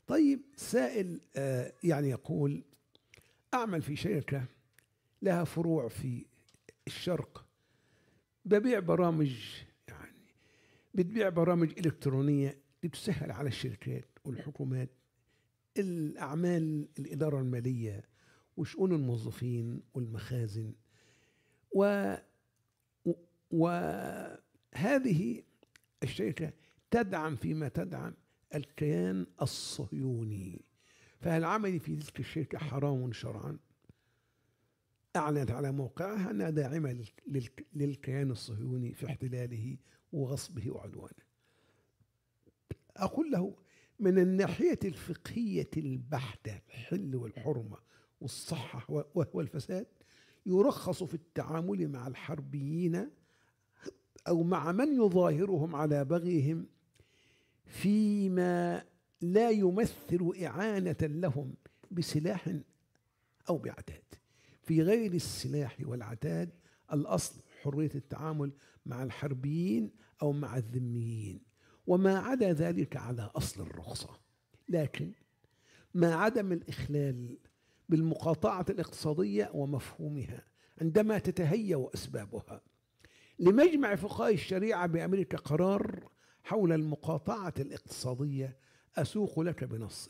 طيب سائل يعني يقول: أعمل في شركة لها فروع في الشرق، ببيع برامج، يعني بتبيع برامج إلكترونية لتسهل على الشركات والحكومات الأعمال، الإدارة المالية وشؤون الموظفين والمخازن. و وهذه الشركة تدعم فيما تدعم الكيان الصهيوني، فهل عملي في تلك الشركة حرام شرعا؟ أعلنت على موقعها أنها داعمة للكيان الصهيوني في احتلاله وغصبه وعدوانه. أقول له: من الناحية الفقهية البحتة، الحل والحرمة والصحة وهو الفساد، يرخص في التعامل مع الحربيين أو مع من يظاهرهم على بغيهم فيما لا يمثل إعانة لهم بسلاح أو بعتاد. في غير السلاح والعتاد الأصل حرية التعامل مع الحربيين أو مع الذميين، وما عدا ذلك على أصل الرخصة. لكن ما عدم الإخلال بالمقاطعة الاقتصادية ومفهومها عندما تتهيأ أسبابها. لمجمع فقهاء الشريعة بأمريكا قرار حول المقاطعة الاقتصادية أسوق لك بنصه: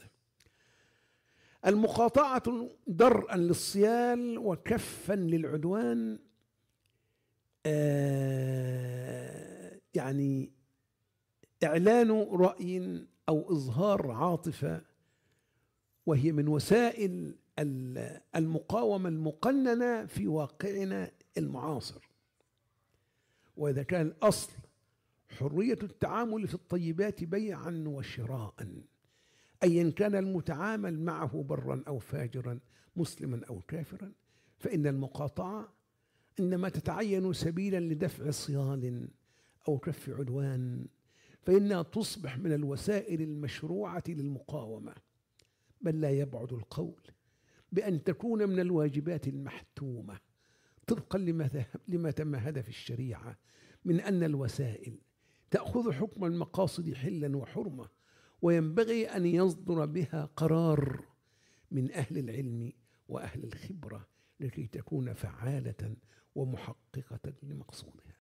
المقاطعة درءا للصيال وكفا للعدوان، يعني إعلان رأي أو إظهار عاطفة، وهي من وسائل المقاومة المقننة في واقعنا المعاصر. وإذا كان الأصل حرية التعامل في الطيبات بيعا وشراء، أيا كان المتعامل معه برا أو فاجرا، مسلما أو كافرا، فإن المقاطعة إنما تتعين سبيلا لدفع صيال أو كف عدوان، فإنها تصبح من الوسائل المشروعة للمقاومة. بل لا يبعد القول بأن تكون من الواجبات المحتومة طبقا لما تمهد في الشريعة من أن الوسائل تأخذ حكم المقاصد حلا وحرمة، وينبغي أن يصدر بها قرار من أهل العلم وأهل الخبرة لكي تكون فعالة ومحققة لمقصودها.